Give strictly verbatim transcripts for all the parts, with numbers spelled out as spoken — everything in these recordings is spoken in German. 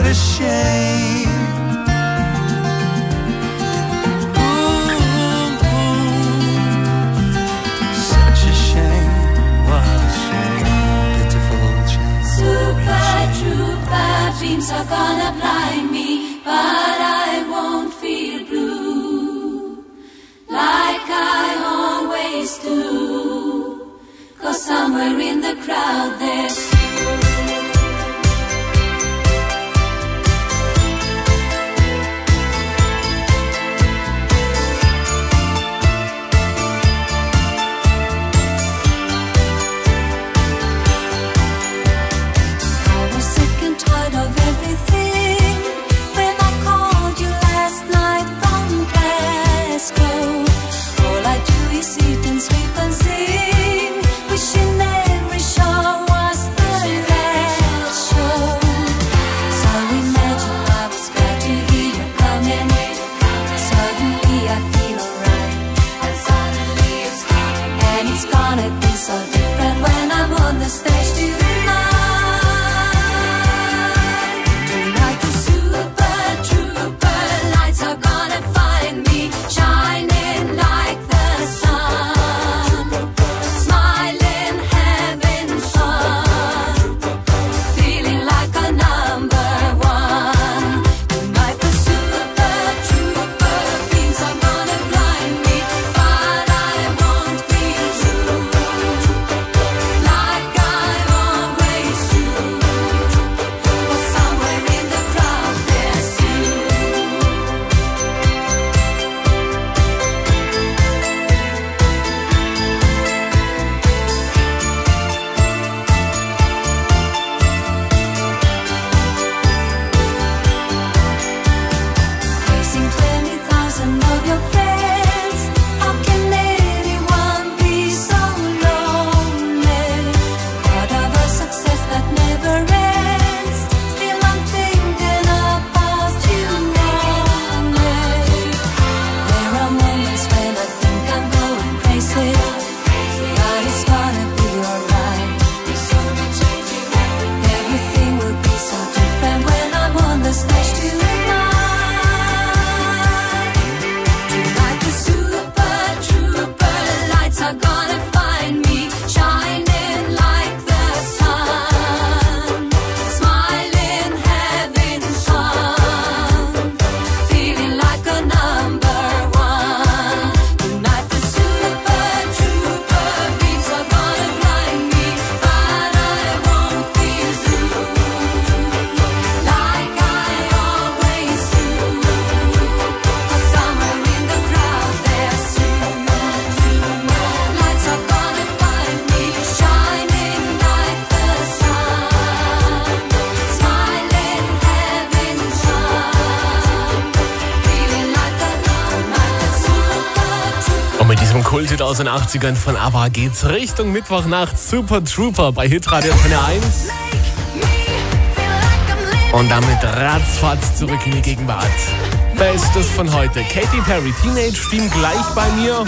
a shame. Dreams are gonna blind me, but I won't feel blue like I always do, 'cause somewhere in the crowd there's Kulthit aus den achtzigern von ABBA geht's Richtung Mittwochnacht. Super Trooper bei Hitradio von der eins. Und damit ratzfatz zurück in die Gegenwart. Bestes von heute. Katy Perry, Teenage Dream gleich bei mir.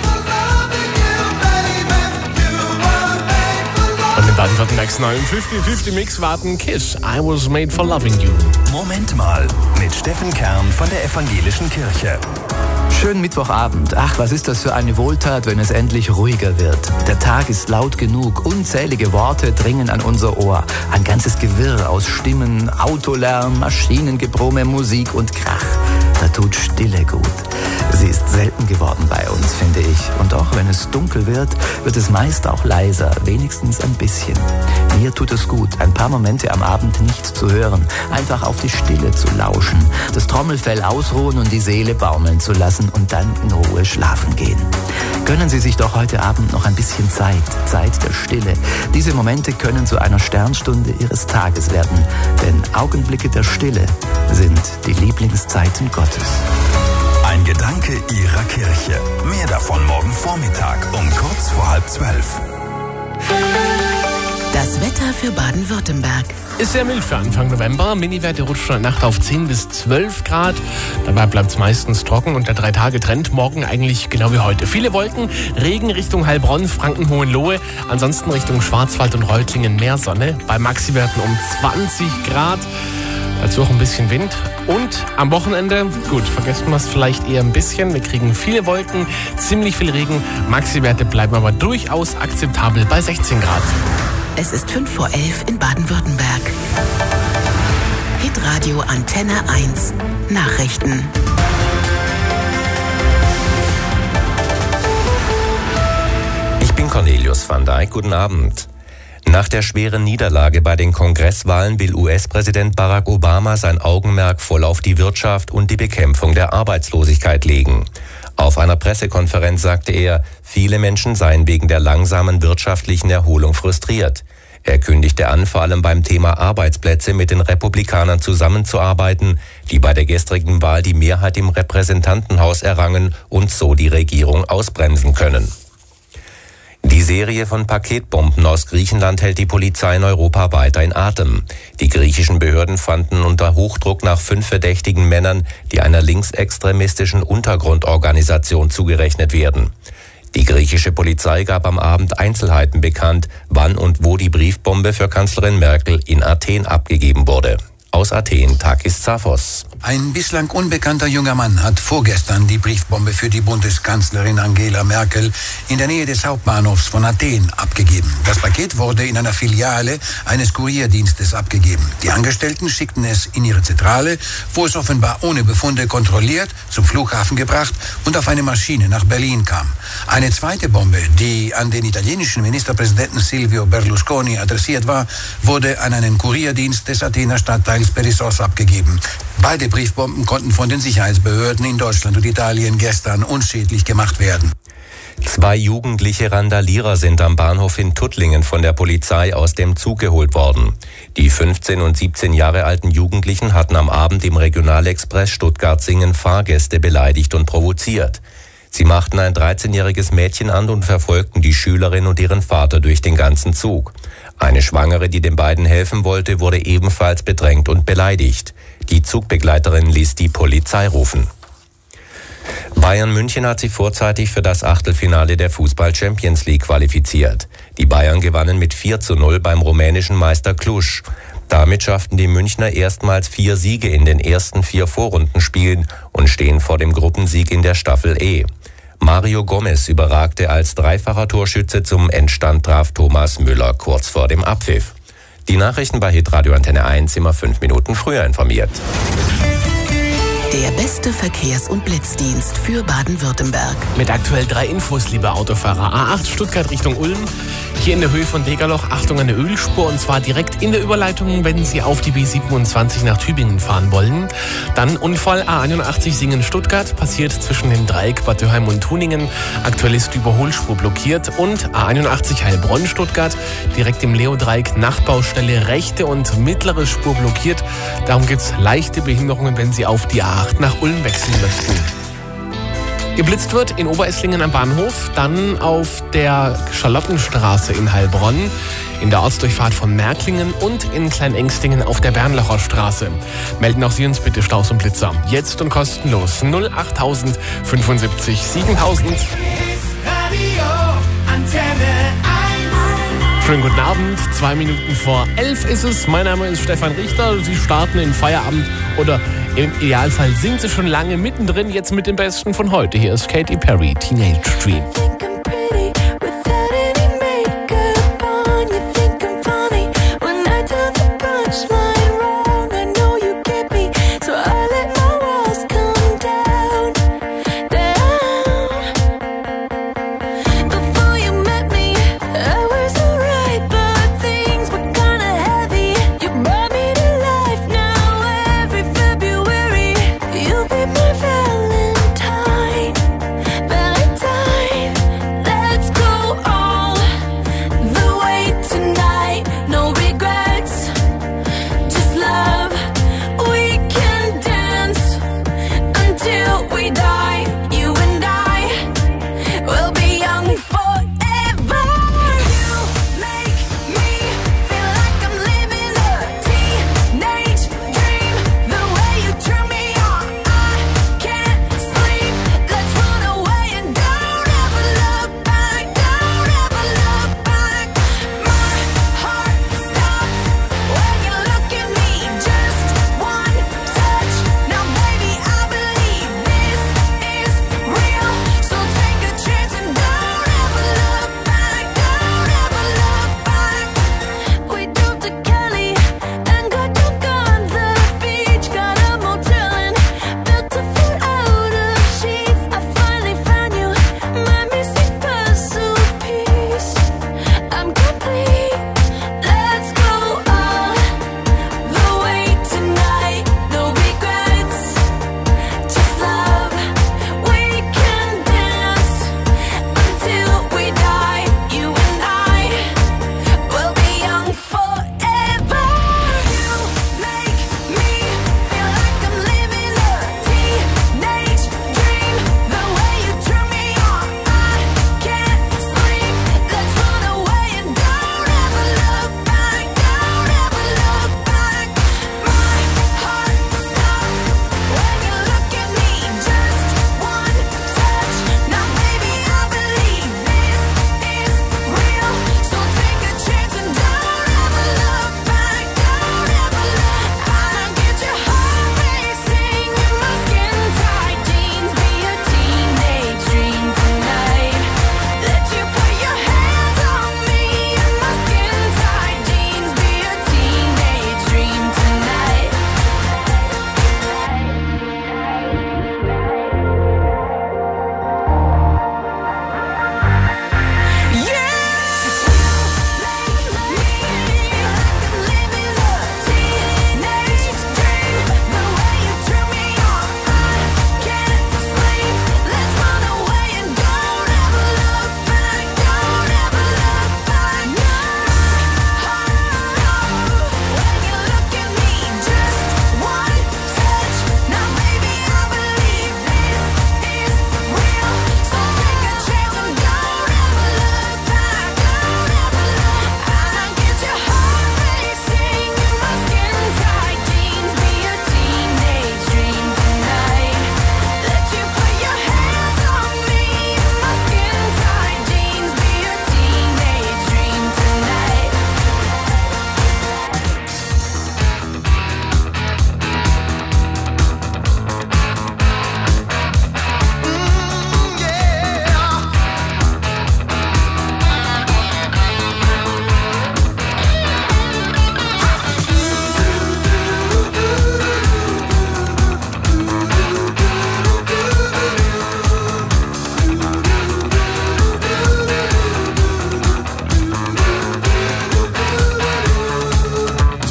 Und in Baden-Württembergs neuen fünfzig fünfzig Mix warten Kiss, I Was Made for Loving You. Moment mal, mit Steffen Kern von der Evangelischen Kirche. Schönen Mittwochabend. Ach, was ist das für eine Wohltat, wenn es endlich ruhiger wird. Der Tag ist laut genug. Unzählige Worte dringen an unser Ohr. Ein ganzes Gewirr aus Stimmen, Autolärm, Maschinengebrumme, Musik und Krach. Da tut Stille gut. Sie ist selten geworden bei uns, finde ich. Und auch wenn es dunkel wird, wird es meist auch leiser, wenigstens ein bisschen. Mir tut es gut, ein paar Momente am Abend nichts zu hören, einfach auf die Stille zu lauschen, das Trommelfell ausruhen und die Seele baumeln zu lassen und dann in Ruhe schlafen gehen. Gönnen Sie sich doch heute Abend noch ein bisschen Zeit, Zeit der Stille. Diese Momente können zu einer Sternstunde Ihres Tages werden, denn Augenblicke der Stille sind die Lieblingszeiten Gottes. Ein Gedanke Ihrer Kirche. Mehr davon morgen Vormittag um kurz vor halb zwölf. Das Wetter für Baden-Württemberg. Ist sehr mild für Anfang November. Miniwerte rutschen in der Nacht auf zehn bis zwölf Grad. Dabei bleibt es meistens trocken und der Drei-Tage-Trend morgen eigentlich genau wie heute. Viele Wolken, Regen Richtung Heilbronn, Franken, Hohenlohe. Ansonsten Richtung Schwarzwald und Reutlingen mehr Sonne. Bei Maxiwerten um zwanzig Grad. Dazu auch ein bisschen Wind. Und am Wochenende, gut, vergessen wir es vielleicht eher ein bisschen. Wir kriegen viele Wolken, ziemlich viel Regen. Maxi-Werte bleiben aber durchaus akzeptabel bei sechzehn Grad. Es ist fünf vor elf in Baden-Württemberg. Hitradio Antenne eins. Nachrichten. Ich bin Cornelius van Dijk. Guten Abend. Nach der schweren Niederlage bei den Kongresswahlen will U S-Präsident Barack Obama sein Augenmerk voll auf die Wirtschaft und die Bekämpfung der Arbeitslosigkeit legen. Auf einer Pressekonferenz sagte er, viele Menschen seien wegen der langsamen wirtschaftlichen Erholung frustriert. Er kündigte an, vor allem beim Thema Arbeitsplätze mit den Republikanern zusammenzuarbeiten, die bei der gestrigen Wahl die Mehrheit im Repräsentantenhaus errangen und so die Regierung ausbremsen können. Die Serie von Paketbomben aus Griechenland hält die Polizei in Europa weiter in Atem. Die griechischen Behörden fanden unter Hochdruck nach fünf verdächtigen Männern, die einer linksextremistischen Untergrundorganisation zugerechnet werden. Die griechische Polizei gab am Abend Einzelheiten bekannt, wann und wo die Briefbombe für Kanzlerin Merkel in Athen abgegeben wurde. Aus Athen, Takis Zaphos. Ein bislang unbekannter junger Mann hat vorgestern die Briefbombe für die Bundeskanzlerin Angela Merkel in der Nähe des Hauptbahnhofs von Athen abgegeben. Das Paket wurde in einer Filiale eines Kurierdienstes abgegeben. Die Angestellten schickten es in ihre Zentrale, wo es offenbar ohne Befunde kontrolliert, zum Flughafen gebracht und auf eine Maschine nach Berlin kam. Eine zweite Bombe, die an den italienischen Ministerpräsidenten Silvio Berlusconi adressiert war, wurde an einen Kurierdienst des Athener Stadtteils Perissos abgegeben. Beide Briefbomben konnten von den Sicherheitsbehörden in Deutschland und Italien gestern unschädlich gemacht werden. Zwei jugendliche Randalierer sind am Bahnhof in Tuttlingen von der Polizei aus dem Zug geholt worden. Die fünfzehn und siebzehn Jahre alten Jugendlichen hatten am Abend im Regionalexpress Stuttgart-Singen Fahrgäste beleidigt und provoziert. Sie machten ein dreizehnjähriges Mädchen an und verfolgten die Schülerin und ihren Vater durch den ganzen Zug. Eine Schwangere, die den beiden helfen wollte, wurde ebenfalls bedrängt und beleidigt. Die Zugbegleiterin ließ die Polizei rufen. Bayern München hat sich vorzeitig für das Achtelfinale der Fußball-Champions League qualifiziert. Die Bayern gewannen mit vier zu null beim rumänischen Meister Cluj. Damit schafften die Münchner erstmals vier Siege in den ersten vier Vorrundenspielen und stehen vor dem Gruppensieg in der Staffel E. Mario Gomez überragte als dreifacher Torschütze, zum Endstand traf Thomas Müller kurz vor dem Abpfiff. Die Nachrichten bei Hitradio Antenne eins immer fünf Minuten früher informiert. Der beste Verkehrs- und Blitzdienst für Baden-Württemberg. Mit aktuell drei Infos, liebe Autofahrer. A acht Stuttgart Richtung Ulm. Hier in der Höhe von Degerloch, Achtung, eine Ölspur, und zwar direkt in der Überleitung, wenn Sie auf die B siebenundzwanzig nach Tübingen fahren wollen. Dann Unfall A einundachtzig Singen-Stuttgart, passiert zwischen dem Dreieck Bad Dürheim und Tuningen. Aktuell ist die Überholspur blockiert. Und A einundachtzig Heilbronn-Stuttgart, direkt im Leo-Dreieck, Nachbaustelle, rechte und mittlere Spur blockiert. Darum gibt es leichte Behinderungen, wenn Sie auf die A acht nach Ulm wechseln möchten. Geblitzt wird in Oberesslingen am Bahnhof, dann auf der Charlottenstraße in Heilbronn, in der Ortsdurchfahrt von Märklingen und in Kleinengstingen auf der Bernlacher Straße. Melden auch Sie uns bitte Staus und Blitzer. Jetzt und kostenlos null acht fünfundsiebzig siebentausend. Schönen guten Abend, zwei Minuten vor elf ist es. Mein Name ist Stefan Richter. Sie starten in Feierabend oder im Idealfall sind Sie schon lange mittendrin. Jetzt mit dem Besten von heute. Hier ist Katy Perry, Teenage Dream. Valentine.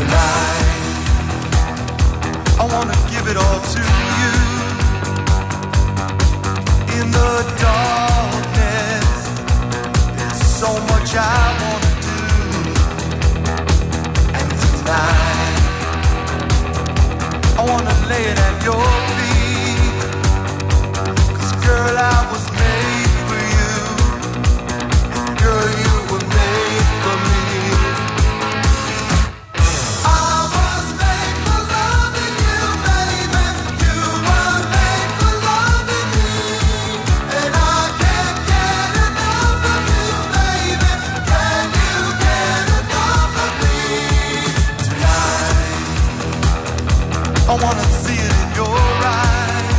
I wanna give it all to you. In the darkness, there's so much I wanna do. And tonight, I wanna lay it at your feet. 'Cause girl, I was made for you. And girl, you were made for me. I wanna see it in your eyes.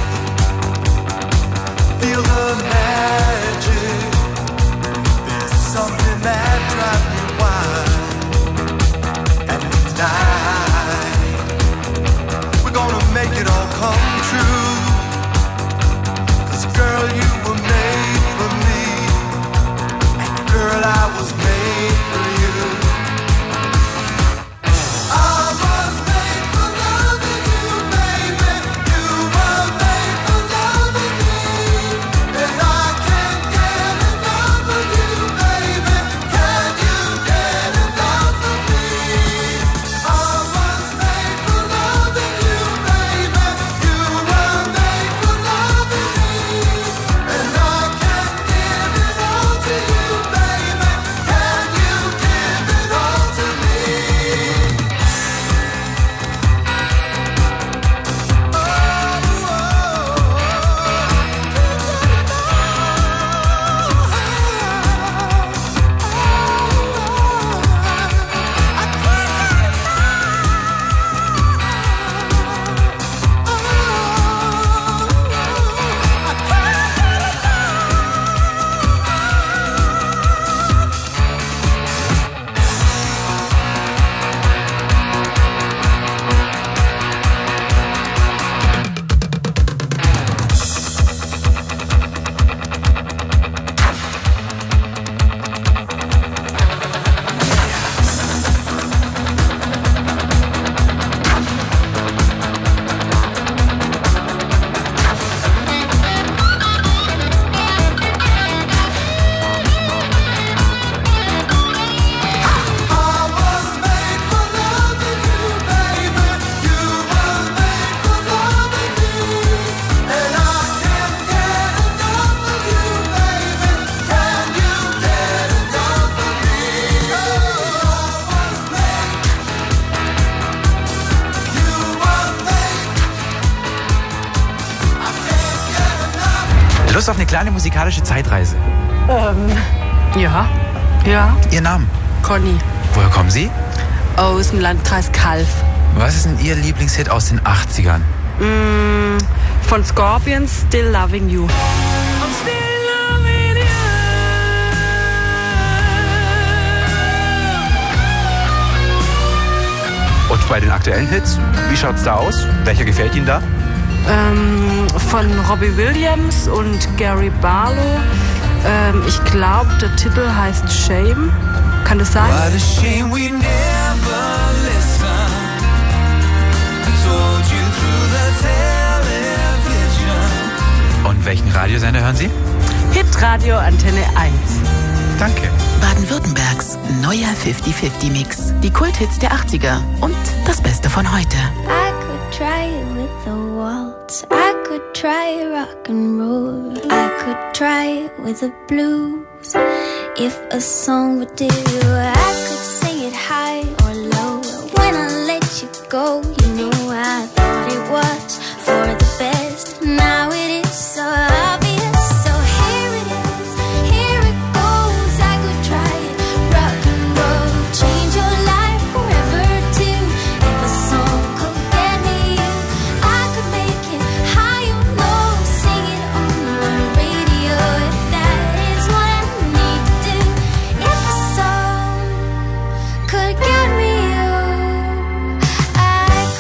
Feel the magic. There's something that drives me wild. And tonight, we're gonna make it all come true. 'Cause girl, you were made for me. And girl, I was made for you. Lust auf eine kleine musikalische Zeitreise? Ähm, ja. Ja. Ihr Name? Conny. Woher kommen Sie? Aus dem Landkreis Calw. Was ist denn Ihr Lieblingshit aus den achtzigern? Mm, von Scorpions, Still Loving You. Und bei den aktuellen Hits, wie schaut's da aus? Welcher gefällt Ihnen da? Ähm, von Robbie Williams und Gary Barlow. Ähm, ich glaube, der Titel heißt Shame. Kann das sein? What a shame we never listened. I told you through the television. Und welchen Radiosender hören Sie? Hitradio Antenne eins. Danke. Baden-Württembergs neuer fünfzig fünfzig Mix. Die Kulthits der achtziger und das Beste von heute. I could try it with the waltz. I could try rock and roll. I could try it with the blues. If a song would do, I could sing it high or low. When I let you go, you know I thought it was for the best. Now it is so obvious. So here it is, here it goes. I could try it, rock and roll, change your life forever too. If a song could get me you, I could make it high or low, sing it on the radio. If that is what I need to do, if a song could get me you, I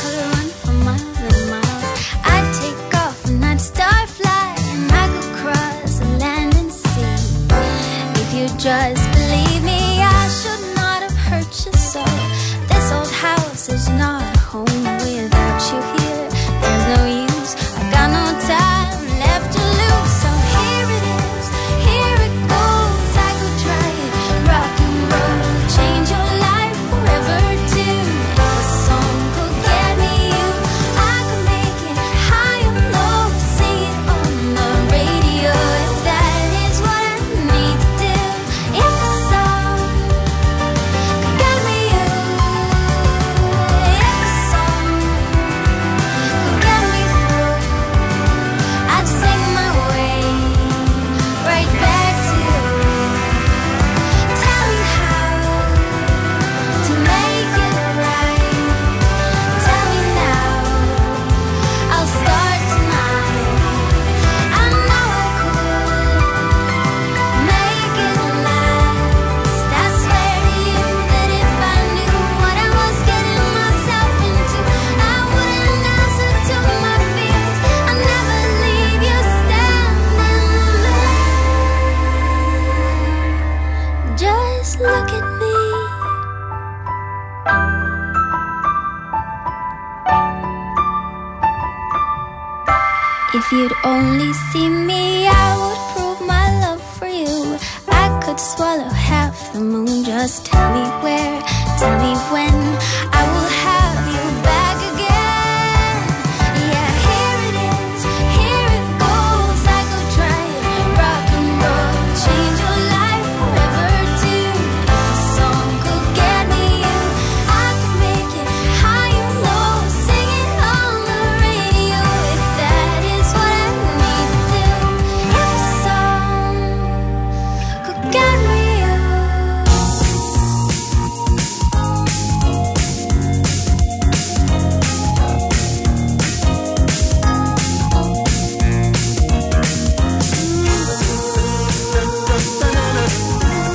this is not home without you here. There's no use, I got no time left to lose. So here it is, here it goes. I could try it, rock and roll, change your life forever too. If a song could get me you, I could make it high or low, see it on the radio. If that is what I need to do, if a song could get me you, if a song could get me through, I'd sing my way right back to you. Tell me how to make it right. Tell me now, I'll start tonight. I know I could make it last. I swear to you that if I knew what I was getting myself into, I wouldn't answer to my fears. I'd never leave you standing there. Just look at me. If you'd only see me, I would prove my love for you. I could swallow half the moon. Just tell me where, tell me when.